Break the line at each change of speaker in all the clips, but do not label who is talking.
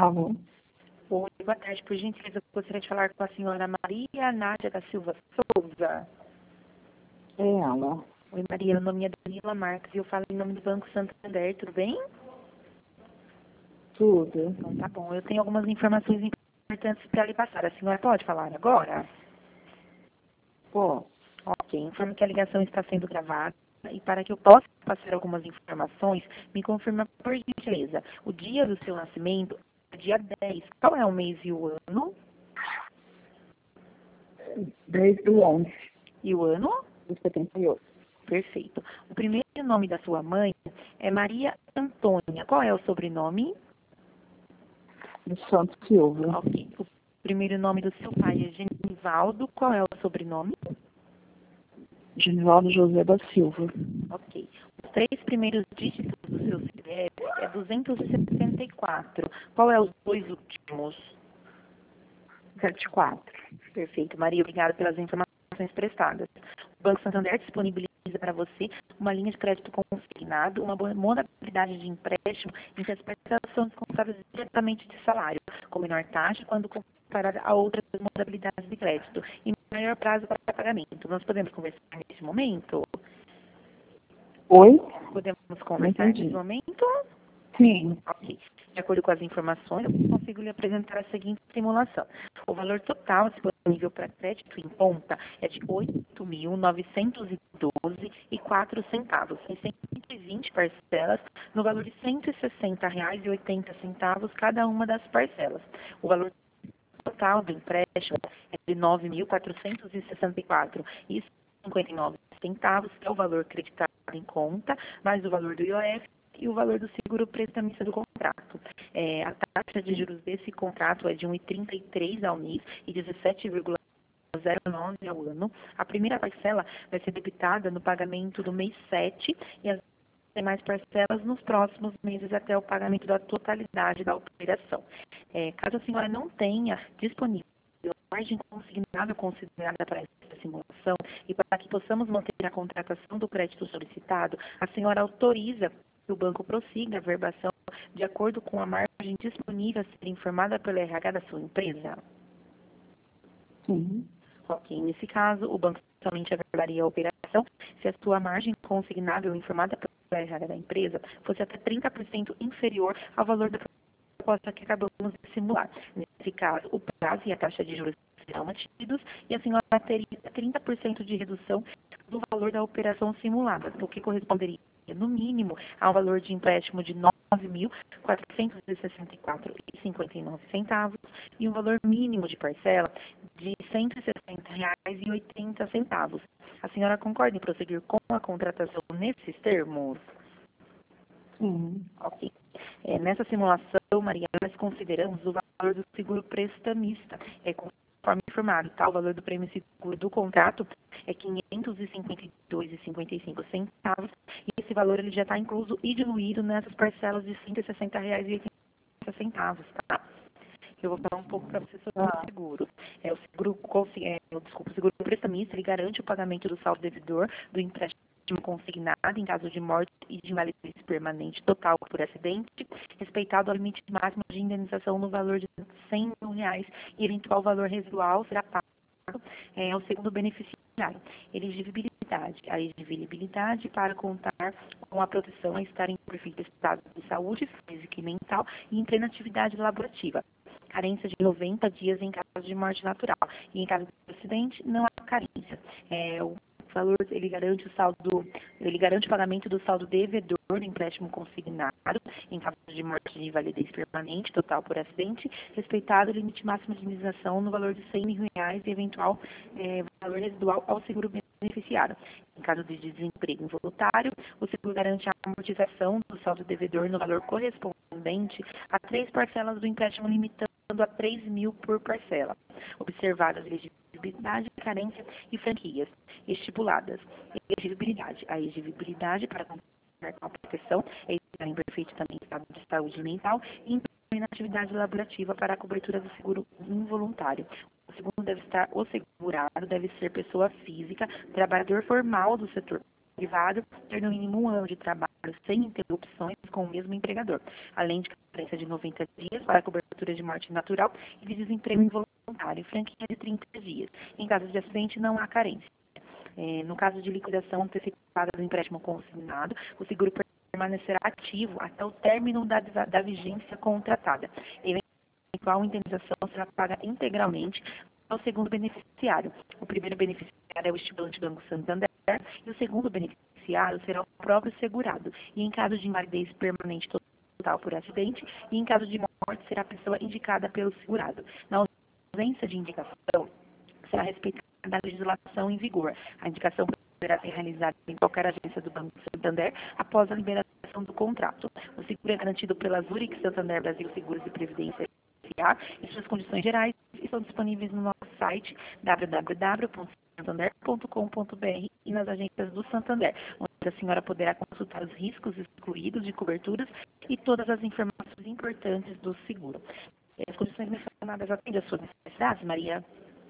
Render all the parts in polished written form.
Alô?
Oi, boa tarde. Por gentileza, eu gostaria de falar com a senhora Maria Nádia da Silva Souza.
É ela.
Oi, Maria. Meu nome é Danila Marques e eu falo em nome do Banco Santander. Tudo bem?
Tudo.
Então, tá bom. Eu tenho algumas informações importantes para lhe passar. A senhora pode falar agora?
Pô,
Ok. Informo que a ligação está sendo gravada e para que eu possa passar algumas informações, me confirma, por gentileza, o dia do seu nascimento é dia 10. Qual é o mês e o ano?
desde o 11
E o ano?
de 78.
Perfeito. O primeiro nome da sua mãe é Maria Antônia. Qual é o sobrenome?
De Santos Silva.
Ok. O primeiro nome do seu pai é Genivaldo. Qual é o sobrenome?
Genivaldo José da Silva.
Ok. Os três primeiros dígitos do seu CPF é 264. Qual é os dois últimos?
74.
Perfeito. Maria, obrigada pelas informações prestadas. O Banco Santander disponibiliza para você uma linha de crédito consignado, uma boa modalidade de empréstimo em que as parcelas são descontadas diretamente de salário, com menor taxa quando comparada a outras modalidades de crédito e maior prazo para pagamento. Nós podemos conversar neste momento?
Oi?
Podemos
Não
conversar neste
entendi.
momento?
Sim.
Ok. De acordo com as informações, eu consigo lhe apresentar a seguinte simulação. O valor total disponível para crédito em conta é de R$ 8.912,04 e 120 parcelas no valor de R$ 160,80 cada uma das parcelas. O valor total do empréstimo é de R$ 9.464,59, que é o valor creditado em conta, mais o valor do IOF e o valor do seguro prestamista do contrato. A taxa de juros desse contrato é de 1,33 ao mês e 17,09 ao ano. A primeira parcela vai ser debitada no pagamento do mês 7 e as demais parcelas nos próximos meses até o pagamento da totalidade da operação. Caso a senhora não tenha disponível margem consignável considerada para essa simulação e para que possamos manter a contratação do crédito solicitado, a senhora autoriza que o banco prossiga a verbação de acordo com a margem disponível a ser informada pela RH da sua empresa?
Sim.
Ok. Nesse caso, o banco somente averbaria a operação se a sua margem consignável informada pela RH da empresa fosse até 30% inferior ao valor da proposta que acabamos de simular. Nesse caso, o prazo e a taxa de juros serão mantidos e a senhora teria 30% de redução do valor da operação simulada, o que corresponderia, no mínimo, ao valor de empréstimo de R$ 9.464,59 e um valor mínimo de parcela de R$ 160,80. A senhora concorda em prosseguir com a contratação nesses termos?
Sim.
Ok. Nessa simulação, Maria, nós consideramos o valor do seguro prestamista, conforme informado, tá? O valor do prêmio seguro do contrato é R$ 552,55 e esse valor ele já está incluso e diluído nessas parcelas de R$ 160,80, tá? Eu vou falar um pouco para você sobre o seguro. O seguro prestamista, ele garante o pagamento do saldo devedor do empréstimo consignado em caso de morte e de invalidez permanente total por acidente, respeitado ao limite máximo de indenização no valor de R$ 100 mil e eventual valor residual será pago ao segundo beneficiário. Elegibilidade. A elegibilidade para contar com a proteção a estar em perfeito estado de saúde física e mental e em plena atividade laborativa. Carência de 90 dias em caso de morte natural. E em caso de acidente, não há carência. O valor, ele garante o pagamento do saldo devedor do empréstimo consignado em caso de morte de invalidez permanente total por acidente, respeitado o limite máximo de indenização no valor de R$ 100 mil e eventual valor residual ao seguro beneficiário. Em caso de desemprego involuntário, o seguro garante a amortização do saldo devedor no valor correspondente a 3 parcelas do empréstimo, limitando a 3 mil por parcela, observadas elegibilidade, carência e franquias estipuladas. Elegibilidade. A elegibilidade para contar com a proteção é estar em perfeito também estado de saúde mental e em plena atividade laborativa para a cobertura do seguro involuntário. O segurado deve ser pessoa física, trabalhador formal do setor privado, ter no mínimo 1 ano de trabalho sem interrupções com o mesmo empregador, além de carência de 90 dias para cobertura de morte natural e de desemprego involuntário, franquia de 30 dias. Em caso de acidente, não há carência. No caso de liquidação antecipada do empréstimo consignado, o seguro permanecerá ativo até o término da vigência contratada. Eventual indenização será paga integralmente ao segundo beneficiário. O primeiro beneficiário é o estipulante Banco Santander e o segundo beneficiário será o próprio segurado. E em caso de invalidez permanente total por acidente, e em caso de morte será a pessoa indicada pelo segurado. Na ausência de indicação, será respeitada a legislação em vigor. A indicação poderá ser realizada em qualquer agência do Banco Santander após a liberação do contrato. O seguro é garantido pela Zurich Santander Brasil Seguros e Previdência S.A. e suas condições gerais estão disponíveis no nosso site www.santander.com.br e nas agências do Santander, onde a senhora poderá consultar os riscos excluídos de coberturas e todas as informações importantes do seguro. As condições mencionadas atendem às suas necessidades, Maria?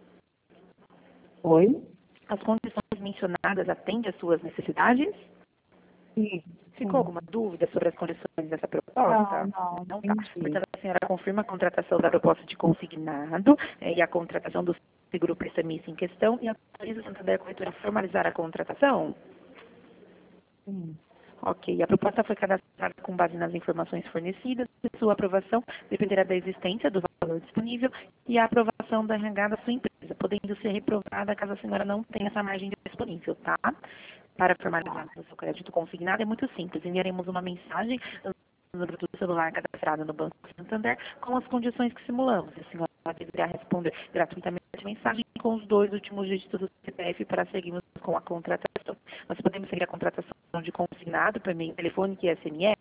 Oi?
As condições mencionadas atendem às suas necessidades?
Sim.
Ficou alguma dúvida sobre as condições dessa proposta?
Não,
Tá.
entendi.
Portanto, a senhora confirma a contratação da proposta de consignado e a contratação do seguro prestamista em questão e autoriza o Santander Corretora a formalizar a contratação?
Sim.
Ok. A proposta foi cadastrada com base nas informações fornecidas e sua aprovação dependerá da existência do valor disponível e a aprovação da RH da sua empresa, podendo ser reprovada caso a senhora não tenha essa margem disponível, tá? Para formalizar o seu crédito consignado é muito simples. Enviaremos uma mensagem no número do celular cadastrado no Banco Santander com as condições que simulamos. A senhora deverá responder gratuitamente a mensagem com os 2 últimos dígitos do CPF para seguirmos com a contratação. Nós podemos seguir a contratação de consignado por meio telefônico e SMS,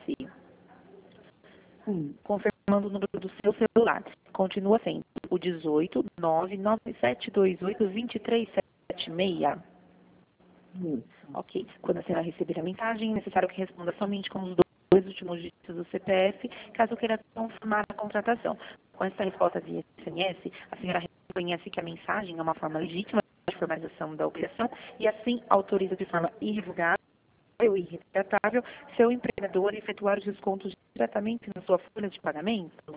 confirmando o número do seu celular. Continua sendo o 18 99728 2376. Ok. Quando a senhora receber a mensagem, é necessário que responda somente com os 2 últimos dígitos do CPF, caso queira confirmar a contratação. Com essa resposta via SMS, a senhora reconhece que a mensagem é uma forma legítima de formalização da operação e assim autoriza de forma irrevogável e irretratável seu empregador a efetuar os descontos diretamente na sua folha de pagamento?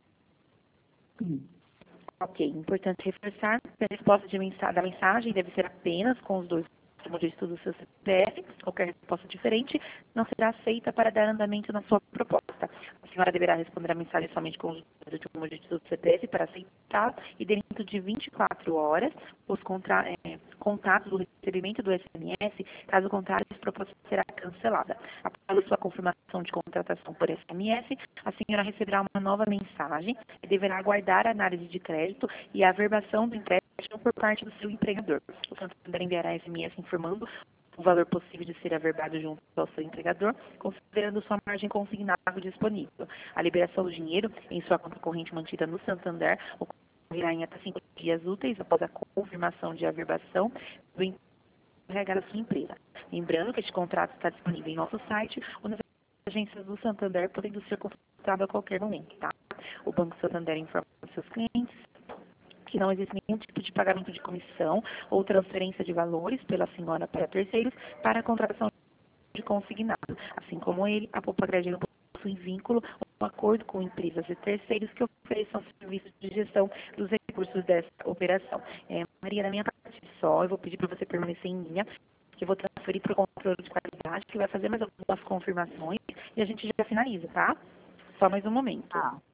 Ok. Importante reforçar que a resposta da mensagem deve ser apenas com os 2 últimos dígitos do seu CPF. Qualquer resposta diferente não será aceita para dar andamento na sua proposta. A senhora deverá responder a mensagem somente com os 2 últimos dígitos do CPF para aceitar e dentro de 24 horas os contatos do recebimento do SMS. Caso contrário, a proposta será cancelada. Após sua confirmação de contratação por SMS, a senhora receberá uma nova mensagem e deverá aguardar a análise de crédito e a averbação do empréstimo por parte do seu empregador. O Santander enviará SMS informando o valor possível de ser averbado junto ao seu empregador, considerando sua margem consignável disponível. A liberação do dinheiro em sua conta corrente mantida no Santander ocorrerá em até 5 dias úteis após a confirmação de averbação do RH da sua empresa. Lembrando que este contrato está disponível em nosso site ou nas agências do Santander, podendo ser consultado a qualquer momento, tá? O Banco Santander informa os seus clientes que não existe nenhum tipo de pagamento de comissão ou transferência de valores pela senhora para terceiros para a contratação de consignado. Assim como ele, a Poupa Crédito não possui vínculo ou acordo com empresas e terceiros que ofereçam serviços de gestão dos recursos dessa operação. Maria, da minha parte só, eu vou pedir para você permanecer em linha, que eu vou transferir para o controle de qualidade, que vai fazer mais algumas confirmações e a gente já finaliza, tá? Só mais um momento.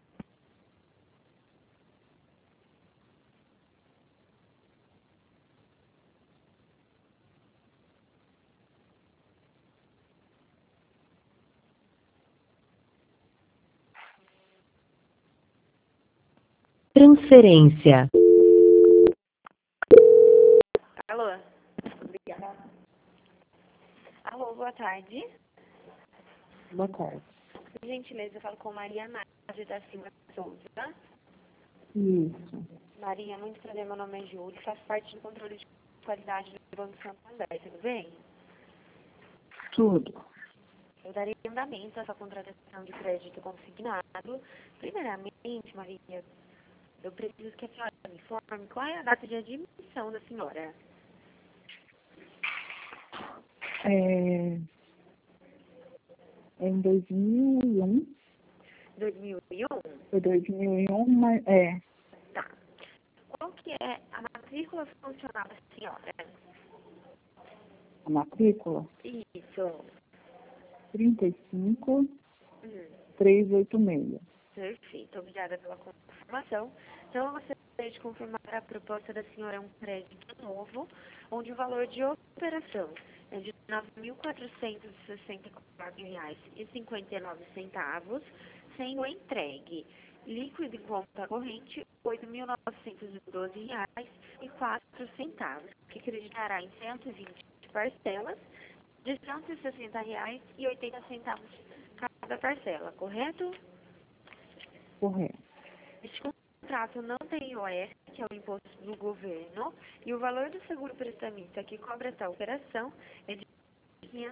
Transferência.
Alô? Obrigada. Alô, boa tarde.
Boa tarde.
Por gentileza, eu falo com Maria Nádia da Silva Souza.
Isso.
Maria, muito prazer, meu nome é Júlia, faço parte do controle de qualidade do Banco Santander, tudo bem?
Tudo.
Eu darei andamento a essa contratação de crédito consignado. Primeiramente, Maria, eu preciso que a senhora me informe qual é a data de admissão da senhora.
É em 2001.
2001?
Foi 2001, mas
Tá. Qual que é a matrícula funcional da senhora?
a matrícula
Isso.
35
Hum,
386.
perfeito. Obrigada pela confirmação. Então, eu gostaria de confirmar a proposta da senhora é um crédito novo, onde o valor de operação é de R$ 9.464,59, sendo entregue líquido em conta corrente R$ 8.912,04, que creditará em 120 parcelas de R$ 160,80 cada parcela, correto?
Correto.
Este contrato não tem IOF, que é o imposto do governo, e o valor do seguro prestamista que cobra essa operação é de R$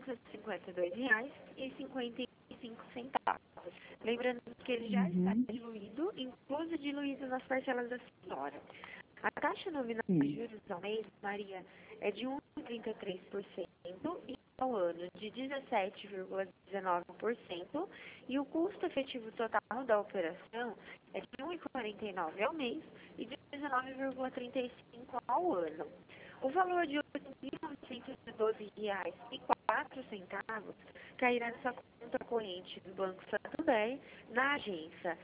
552,55. Lembrando que ele já está
Uhum.
diluído, incluso diluído nas parcelas da senhora. A taxa nominal de
Sim.
juros ao mês, Maria, é de 1,33% e ao ano de 17,19%, e o custo efetivo total da operação é de 1,49 ao mês e de 19,35 ao ano. O valor de R$ 8.912,04 cairá nessa conta corrente do Banco Santander na agência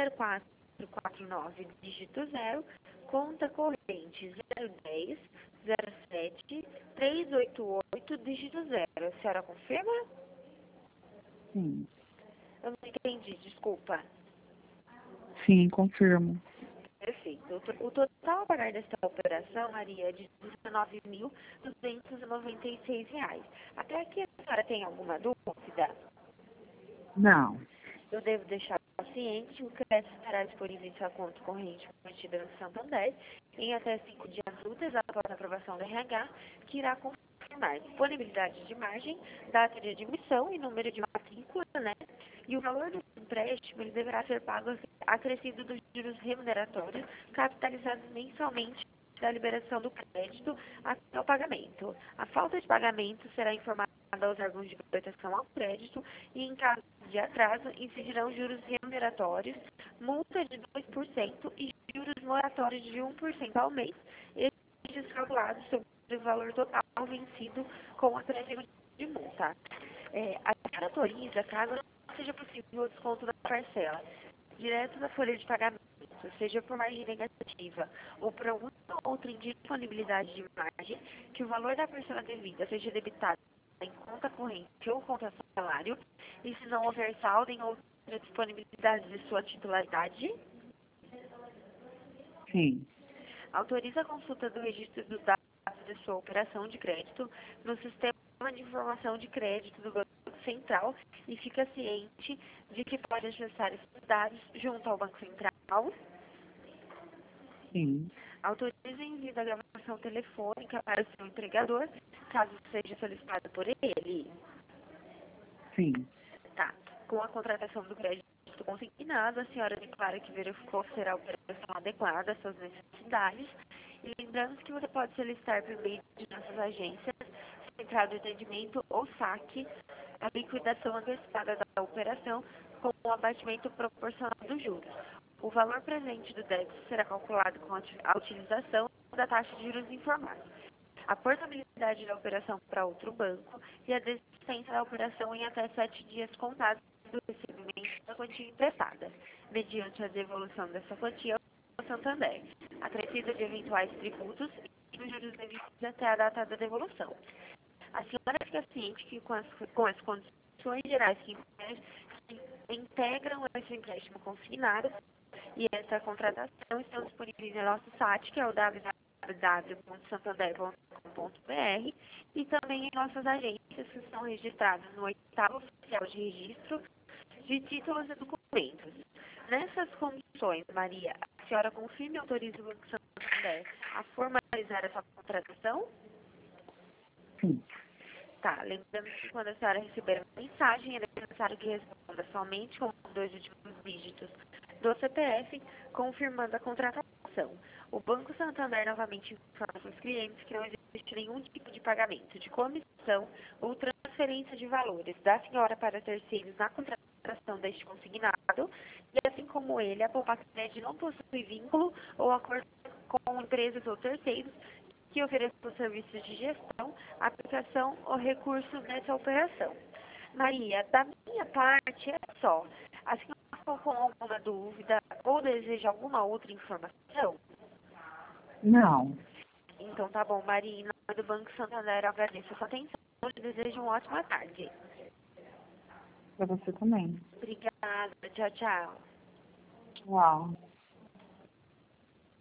0449 dígito 0, conta corrente 010 07 388 dígito 0. A senhora confirma?
Sim.
Eu não entendi, desculpa.
Sim, confirmo.
Perfeito. O total a pagar desta operação, Maria, é de R$ 19.296. Até aqui a senhora tem alguma dúvida?
Não.
Eu devo deixar ciente, o crédito estará disponível em sua conta corrente mantida no Santander em até 5 dias úteis após a aprovação do RH, que irá confirmar disponibilidade de margem, data de admissão e número de matrícula, né? E o valor do empréstimo ele deverá ser pago acrescido dos juros remuneratórios, capitalizados mensalmente da liberação do crédito até o pagamento. A falta de pagamento será informada aos órgãos de proteção ao crédito e, em caso de atraso, incidirão juros remuneratórios, multa de 2% e juros moratórios de 1% ao mês, estes calculados sobre o valor total vencido com a acréscimo de multa. A senhora autoriza, caso não seja possível o desconto da parcela, direto da folha de pagamento, seja por margem negativa ou por alguma outra indisponibilidade de margem, que o valor da parcela devida seja debitado em conta corrente ou conta salário, e se não houver saldo em outra disponibilidade de sua titularidade,
Sim.
autoriza a consulta do registro dos dados de sua operação de crédito no sistema de informação de crédito do Banco Central e fica ciente de que pode acessar esses dados junto ao Banco Central.
Sim.
Autoriza o envio da gravação telefônica para o seu empregador, caso seja solicitado por ele.
Sim.
Tá. Com a contratação do crédito consignado, a senhora declara que verificou ser a operação adequada às suas necessidades. E lembrando que você pode solicitar por meio de nossas agências, central de atendimento ou saque, a liquidação antecipada da operação com o abatimento proporcional dos juros. O valor presente do débito será calculado com a utilização da taxa de juros informada, a portabilidade da operação para outro banco e a desistência da operação em até 7 dias contados do recebimento da quantia emprestada, mediante a devolução dessa quantia ao Santander, acrescida de eventuais tributos e os juros devidos até a data da devolução. A senhora fica ciente que com as condições gerais que integram esse empréstimo consignado e essa contratação estão disponíveis no nosso site, que é o www.santander.com.br, e também em nossas agências que estão registradas no 8º Oficial de Registro de Títulos e Documentos. Nessas condições, Maria, a senhora confirma e autoriza o Banco Santander a formalizar essa contratação?
Sim.
Tá, lembrando que quando a senhora receber a mensagem, é necessário que responda somente com os 2 últimos dígitos do CPF, confirmando a contratação. O Banco Santander novamente informa aos clientes que não existe nenhum tipo de pagamento de comissão ou transferência
transferência de valores da senhora para terceiros na contratação deste consignado, e assim como ele, a poupança não possui vínculo ou acordo com empresas ou terceiros que ofereçam serviços de gestão, aplicação ou recursos nessa operação. Maria, da minha parte é só. A senhora ficou com alguma dúvida ou deseja alguma outra informação?
Não.
Então tá bom, Maria. Em nome do Banco Santander, eu agradeço a sua atenção e desejo uma ótima tarde.
Para você também.
Obrigada. Tchau, tchau.
Uau.